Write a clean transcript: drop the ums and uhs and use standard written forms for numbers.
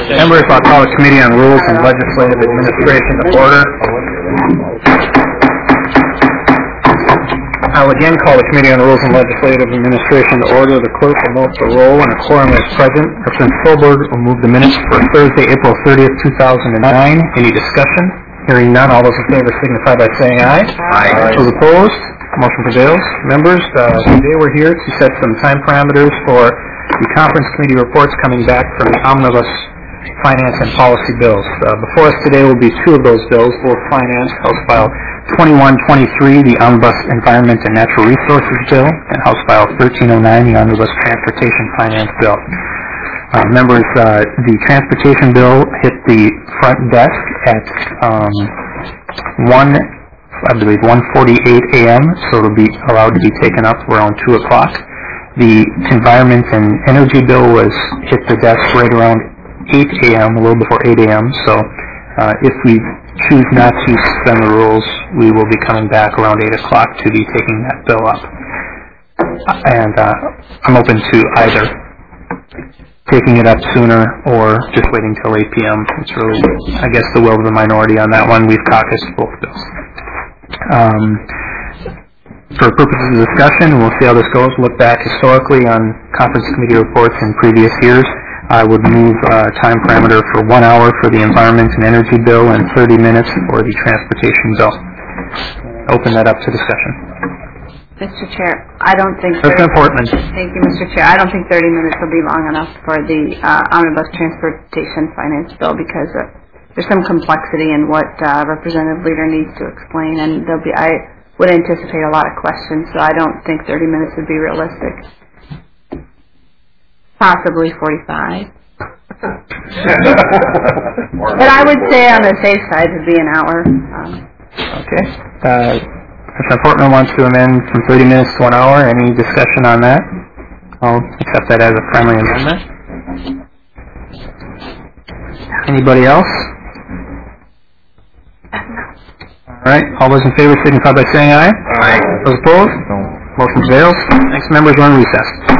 Members, I'll call the Committee on Rules and Legislative Administration to order. I'll again call the Committee on Rules and Legislative Administration to order. The clerk will note the roll and a quorum is present. Representative Solberg will move the minutes for Thursday, April 30th, 2009. Any discussion? Hearing none, all those in favor signify by saying aye. Aye. Those opposed? Motion prevails. Members, today we're here to set some time parameters for the conference committee reports coming back from the omnibus finance and policy bills. Before us today will be two of those bills, both finance, House File 2123, the Omnibus Environment and Natural Resources Bill, and House File 1309, the Omnibus Transportation Finance Bill. Members, the Transportation Bill hit the front desk at 1:48 a.m., so it'll be allowed to be taken up around 2 o'clock. The Environment and Energy Bill hit the desk right around 8 a.m., a little before 8 a.m., so if we choose not to suspend the rules, we will be coming back around 8 o'clock to be taking that bill up. And I'm open to either taking it up sooner or just waiting till 8 p.m. It's really, I guess, the will of the minority on that one. We've caucused both bills. For purposes of discussion, we'll see how this goes. Look back historically on conference committee reports in previous years. I would move time parameter for 1 hour for the Environment and Energy Bill and 30 minutes for the Transportation Bill. Open that up to discussion. Mr. Chair, I don't think... President Portman. Thank you, Mr. Chair. I don't think 30 minutes will be long enough for the Omnibus Transportation Finance Bill because there's some complexity in what Representative Leader needs to explain, and I would anticipate a lot of questions, so I don't think 30 minutes would be realistic. Possibly 45. But I would say on the safe side would be an hour. Okay. President Portman wants to amend from 30 minutes to 1 hour. Any discussion on that? I'll accept that as a friendly amendment. Anybody else? All right. All those in favor signify by saying aye. Aye. Those opposed? No. Motion prevails. Next members are on recess.